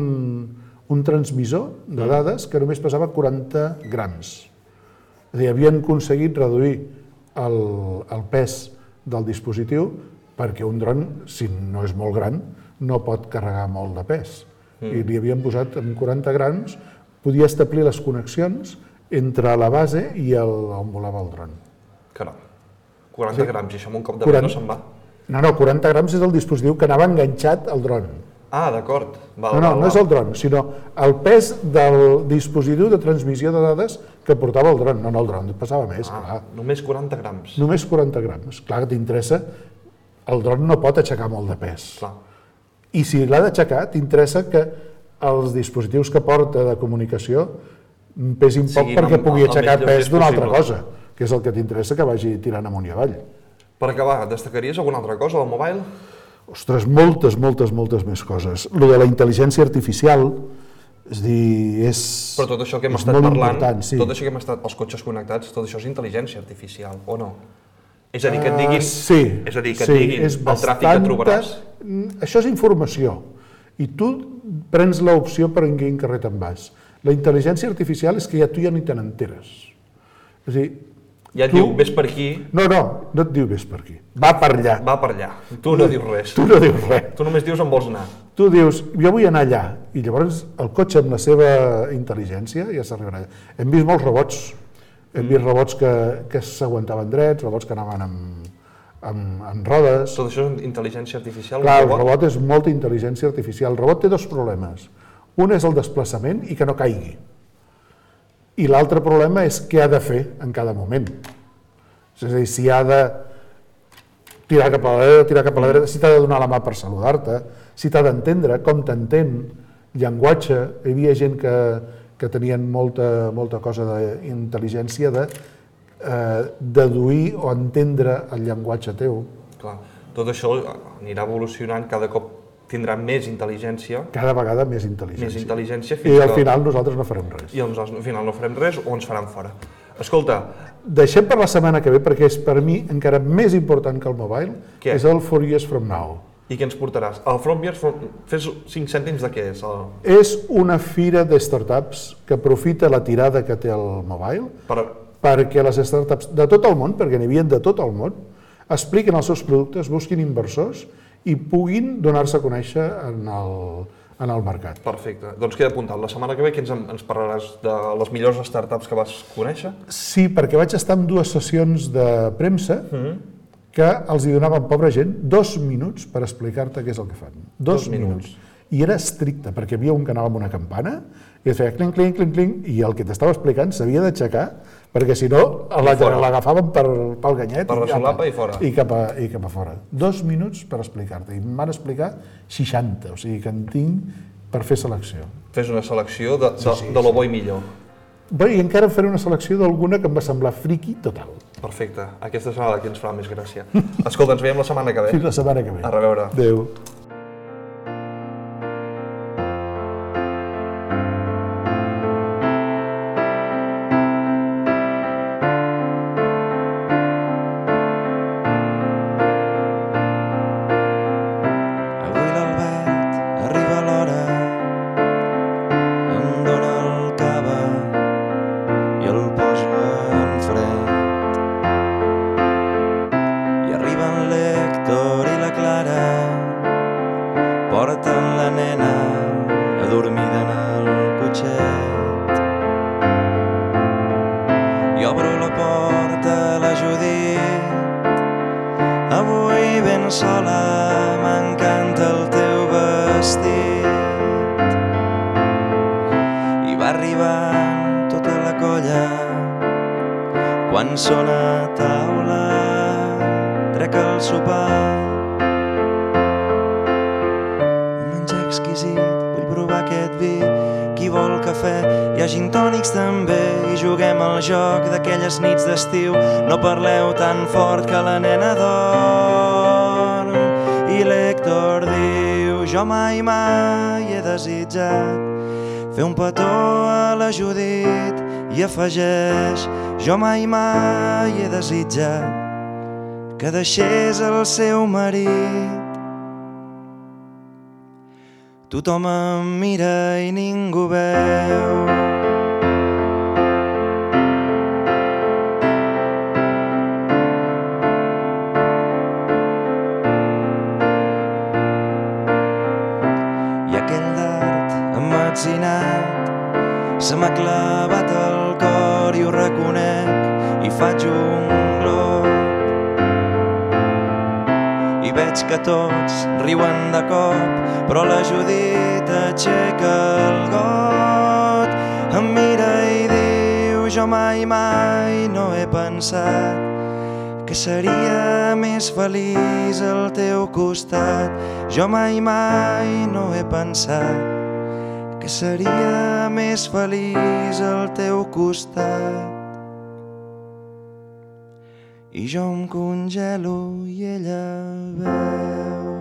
un transmissor de dades que només pesava 40 grams. És a dir, havien aconseguit reduir el pes del dispositiu perquè un dron, si no és molt gran, no pot carregar molt de pes. I li havien posat amb 40 grams, podia establir les connexions entre la base i on volava el dron. Caram, 40 grams, i això amb un cop de mà no se'n va? No, 40 grams és el dispositiu que anava enganxat al dron. Ah, d'acord. No és el dron, sinó el pes del dispositiu de transmissió de dades que portava el dron. No, el dron pesava més, clar. Només 40 grams. Només 40 grams. Clar que t'interessa, el dron no pot aixecar molt de pes. Clar. I si l'ha d'aixecar, t'interessa que els dispositius que porta de comunicació pesin poc perquè pugui aixecar pes d'una altra cosa, que és el que t'interessa que vagi tirant amunt i avall. Per acabar, destacaries alguna altra cosa del mobile? Ostres, moltes més coses. Lo de la intel·ligència artificial, és dir, és Però tot això que hem estat parlant, tot això que hem estat, els cotxes connectats, tot això és intel·ligència artificial, o no? És a dir, que et diguin, el tràfic que trobaràs. Això és informació, i tu prens l'opció per en quin carrer te'n vas. La intel·ligència artificial és que tu ja ni te n'enteres. És a dir, ja et diu, vés per aquí... No et diu vés per aquí. Va per allà. Va per allà. Tu no dius res. Tu no dius res. Tu només dius on vols anar. Tu dius, jo vull anar allà. I llavors el cotxe amb la seva intel·ligència ja s'arribarà allà. Hem vist molts robots. Hem vist robots que s'aguantaven drets, robots que anaven amb rodes. Tot això és intel·ligència artificial? Clar, el robot és molta intel·ligència artificial. El robot té dos problemes. Un és el desplaçament i que no caigui. I l'altre problema és què ha de fer en cada moment. És a dir, si ha de tirar cap a la dreta, si t'ha de donar la mà per saludar-te, si t'ha d'entendre, com t'entén, llenguatge. Hi havia gent que tenien molta cosa d'intel·ligència de deduir o entendre el llenguatge teu. Clar, tot això anirà evolucionant, cada cop tindrà més intel·ligència. Cada vegada més intel·ligència. Més intel·ligència I al final nosaltres no farem res. I al final no farem res o ens faran fora. Escolta... Deixem per la setmana que ve, perquè és per mi encara més important que el mobile, és el 4 Years From Now. I què ens portaràs? El From Years From... Fes 5 cèntims de què és? És una fira de startups que aprofita la tirada que té el mobile perquè les startups de tot el món, perquè n'hi havia de tot el món, expliquen els seus productes, busquin inversors i puguin donar-se a conèixer en el mercat. Perfecte. Doncs queda apuntat. La setmana que ve que ens parlaràs de les millors startups que vas conèixer? Sí, perquè vaig estar en 2 sessions de premsa que els hi donaven, pobra gent, 2 minuts per explicar-te què és el que fan. 2 minuts. I era estricte, perquè hi havia un que anava amb una campana i et feia clinc, clinc, clinc, clinc, i el que t'estava explicant s'havia d'aixecar perquè si no l'agafaven pel ganyet per la solapa i fora. I cap a fora. 2 minuts per explicar-te. I em van explicar 60, o sigui que en tinc per fer selecció. Fes una selecció de lo bo i millor. Bé, i encara faré una selecció d'alguna que em va semblar friqui total. Perfecte. Aquesta serà la que ens farà més gràcia. Escolta, ens veiem la setmana que ve. Fins la setmana que ve. A reveure. Adéu. Avui l'Albert arriba a l'hora cotxet. I obro la porta a la Judit. Avui ben sola m'encanta el teu vestit. I va arribant tota la colla quan sona a taula. Trec el sopar, un menjar exquisit, vull provar aquest vi. Qui vol cafè? Hi ha gin tònics també i juguem al joc d'aquelles nits d'estiu. No parleu tan fort que la nena dorm. I l'Héctor diu: jo mai he desitjat fer un petó a la Judit. I afegeix: jo mai he desitjat que deixés el seu marit. Tothom em mira i ningú veu. I aquell dard emmetzinat se m'ha clavat al cor i ho reconec i faig un glop. I veig que tots riuen de cop, però la Judit aixeca el got. Em mira i diu: jo mai no he pensat que seria més feliç al teu costat. Jo mai no he pensat que seria més feliç al teu costat. I jo em congelo i ella veu.